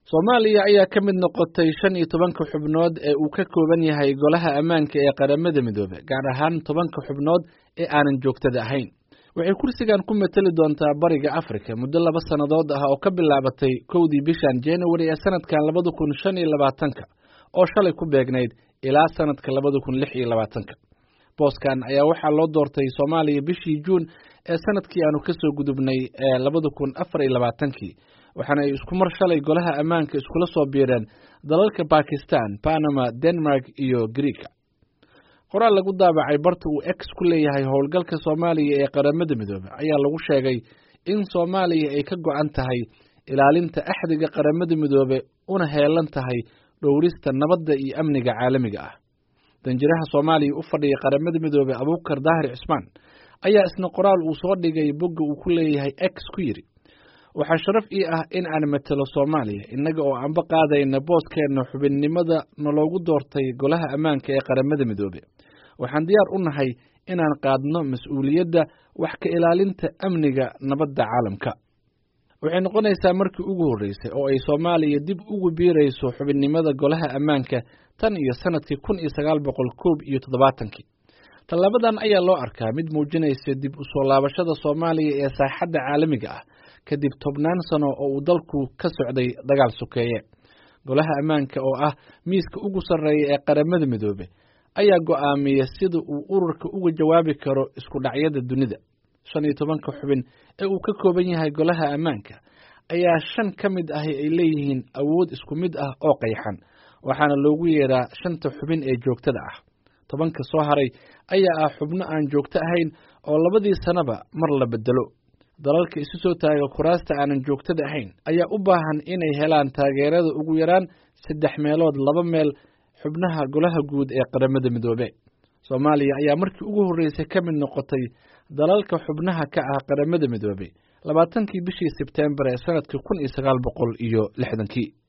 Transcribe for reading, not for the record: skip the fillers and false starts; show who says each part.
Speaker 1: Soomaaliya ayaa ka mid noqotay 15 xubnood ee uu ka kooban yahay Golaha Ammaanka ee Qaramada Midoobay, gaar ahaan 10 xubnood ee aanan joogtada ahayn. Waxay kursigan ku matali doontaa Bariga Afrika muddo 2 sanadood ah oo ka bilaabatay 1 bishan January ee sanadkan 2025 oo shalay ku beegnayd ilaa sanadka 2026. Booskan ayaa waxaa loo doortay Soomaaliya bishii Juun ee sanadkii aanu ka soo gudubnay ee 2024. waxaana ay isku mar shalay Golaha Ammaanka iskula soo biireen dalalka Pakistan, Panama, Denmark iyo Greek. Qoraal lagu daabacay barta uu X ku leeyahay howlgalka Soomaaliya ee Qaramada Midoobay ayaa lagu sheegay in Soomaaliya ay ka go'an tahay ilaalinta axdiga Qaramada Midoobay una heelan tahay dhowrista nabadda iyo amniga caalamiga ah. Danjiraha Soomaaliya u fadhiya Qaramada Midoobay Abuukar Daahir Cismaan ayaa isna qoraal uu soo dhigay bogga uu ku leeyahay X ku yiri: waxaa sharaf ii ah in aan matalo Soomaaliya inaga oo aanba qaadayna booskeena xubinnimada naloogu doortay Golaha Ammaanka ee Qaramada Midoobay. Waxaan diyaar u nahay inaan qaadno mas'uuliyadda wax ka ilaalinta amniga nabadda caalamka. Waxay noqonaysaa markii ugu horeysay oo ay Soomaaliya dib ugu biirayso xubinnimada Golaha Ammaanka tan iyo sanadkii 1971. Tallabadan ayaa loo arkaa mid muujinaysa dib u soo laabashada Soomaaliya ee saaxadda caalamiga ah kadib 10 sano oo uu dalku ka socday dagaal sokeeye. Golaha Ammaanka oo ah miiska ugu sarreeya ee Qaramada Midoobay ayaa go'aamiyay sida uu ururka uga jawaabi karo isku dhacyada dunida. 15 xubin ee uu ka kooban yahay Golaha Ammaanka ayaa 5 ka mid ah ay leeyihiin awood isku mid ah oo qeexan, waxaana loogu yeeraa 5 xubin ee joogtada ah. 10 soo haray ayaa ah xubno aan joogto ahayn oo 2 sanaba mar la bedelo. dalalka isu soo taaga kuraasta aanan joogtada ahayn ayaa u baahan inay helaan taageerada ugu yaraan 3/2 meel xubnaha Golaha Guud ee Qaramada Midoobay. Soomaaliya ayaa markii ugu horeysay ka mid noqotay dalalka xubnaha ka ah Qaramada Midoobay 20 bishii Sebtembar ee sanadkii 1960.